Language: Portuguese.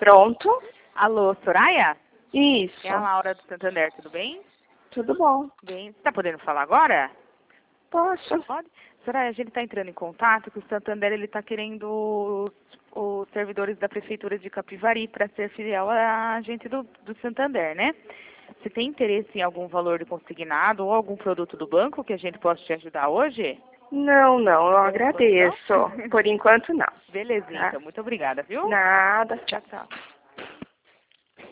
Pronto? Alô, Soraya? Isso. É a Laura do Santander, tudo bem? Tudo bom. Bem. Você tá podendo falar agora? Posso? Pode? Soraya, a gente está entrando em contato que o Santander ele está querendo os servidores da Prefeitura de Capivari para ser filial a gente do Santander, né? Você tem interesse em algum valor de consignado ou algum produto do banco que a gente possa te ajudar hoje? Não, eu Por enquanto, agradeço. não? Por enquanto, não. Belezinha, Tá? então. Muito obrigada, viu? Nada. Tchau, tchau.